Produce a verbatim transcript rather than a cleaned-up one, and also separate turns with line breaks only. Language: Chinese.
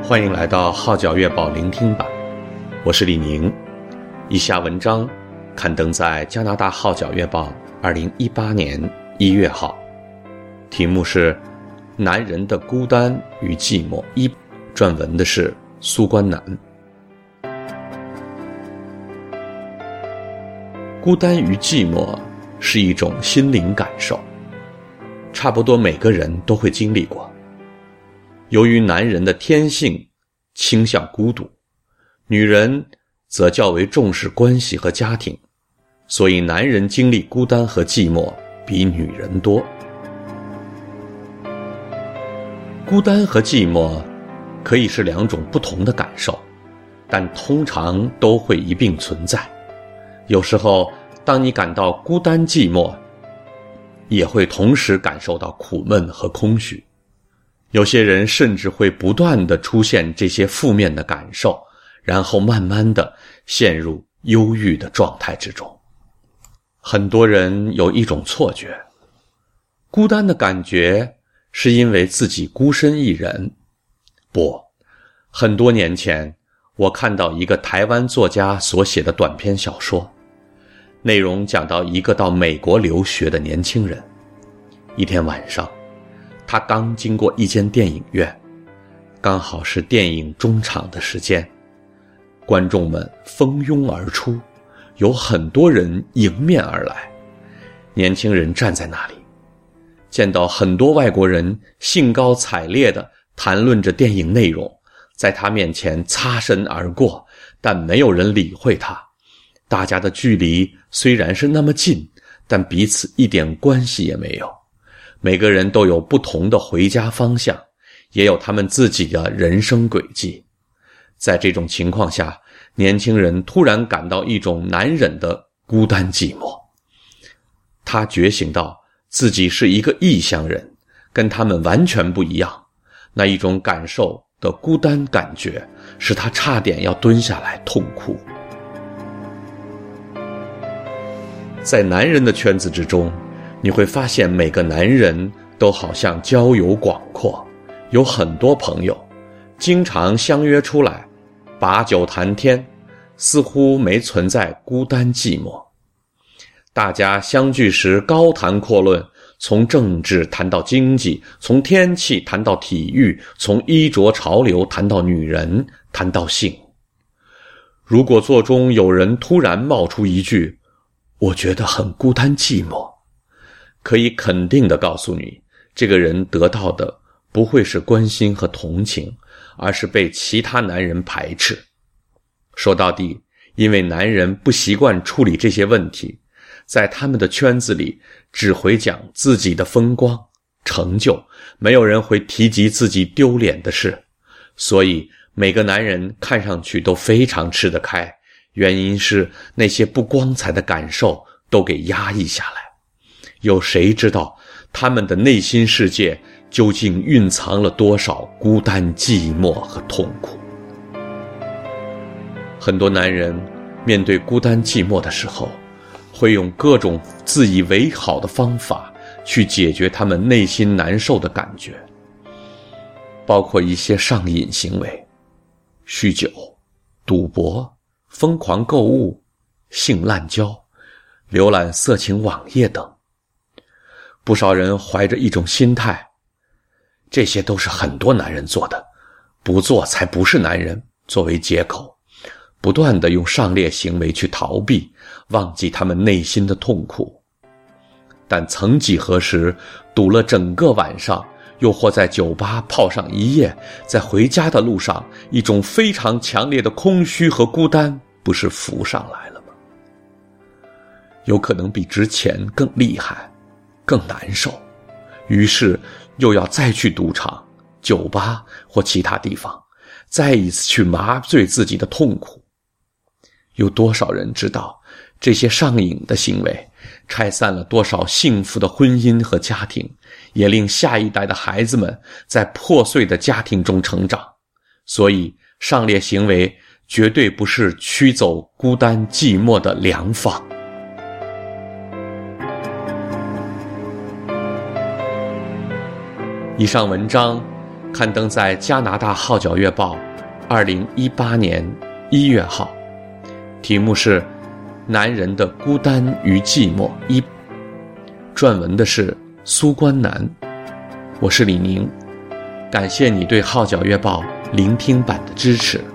欢迎来到号角月报聆听版，我是李宁。以下文章刊登在加拿大号角月报二零一八年一月号，题目是男人的孤单与寂寞一，撰文的是苏关南。孤单与寂寞是一种心灵感受，差不多每个人都会经历过。由于男人的天性倾向孤独，女人则较为重视关系和家庭，所以男人经历孤单和寂寞比女人多。孤单和寂寞可以是两种不同的感受，但通常都会一并存在。有时候当你感到孤单寂寞，也会同时感受到苦闷和空虚。有些人甚至会不断地出现这些负面的感受，然后慢慢地陷入忧郁的状态之中。很多人有一种错觉，孤单的感觉是因为自己孤身一人。不，很多年前我看到一个台湾作家所写的短篇小说，内容讲到一个到美国留学的年轻人。一天晚上，他刚经过一间电影院，刚好是电影中场的时间，观众们蜂拥而出，有很多人迎面而来。年轻人站在那里，见到很多外国人兴高采烈地谈论着电影内容，在他面前擦身而过，但没有人理会他。大家的距离虽然是那么近，但彼此一点关系也没有。每个人都有不同的回家方向，也有他们自己的人生轨迹。在这种情况下，年轻人突然感到一种难忍的孤单寂寞。他觉醒到自己是一个异乡人，跟他们完全不一样。那一种感受的孤单感觉，使他差点要蹲下来痛哭。在男人的圈子之中，你会发现每个男人都好像交友广阔，有很多朋友，经常相约出来把酒谈天，似乎没存在孤单寂寞。大家相聚时高谈阔论，从政治谈到经济，从天气谈到体育，从衣着潮流谈到女人，谈到性。如果座中有人突然冒出一句我觉得很孤单寂寞，可以肯定地告诉你，这个人得到的不会是关心和同情，而是被其他男人排斥。说到底，因为男人不习惯处理这些问题，在他们的圈子里只会讲自己的风光成就，没有人会提及自己丢脸的事。所以每个男人看上去都非常吃得开，原因是那些不光彩的感受都给压抑下来。有谁知道他们的内心世界究竟蕴藏了多少孤单寂寞和痛苦？很多男人面对孤单寂寞的时候，会用各种自以为好的方法去解决他们内心难受的感觉，包括一些上瘾行为，酗酒、赌博、疯狂购物、性滥交、浏览色情网页等。不少人怀着一种心态，这些都是很多男人做的，不做才不是男人，作为借口，不断地用上列行为去逃避，忘记他们内心的痛苦。但曾几何时，赌了整个晚上，又或在酒吧泡上一夜，在回家的路上，一种非常强烈的空虚和孤单不是浮上来了吗？有可能比之前更厉害，更难受，于是又要再去赌场、酒吧或其他地方，再一次去麻醉自己的痛苦。有多少人知道这些上瘾的行为拆散了多少幸福的婚姻和家庭，也令下一代的孩子们在破碎的家庭中成长？所以上列行为绝对不是驱走孤单寂寞的良方。以上文章刊登在加拿大号角月报二零一八年一月号，题目是《男人的孤单与寂寞一》，撰文的是苏关南。我是李宁，感谢你对号角月报聆听版的支持。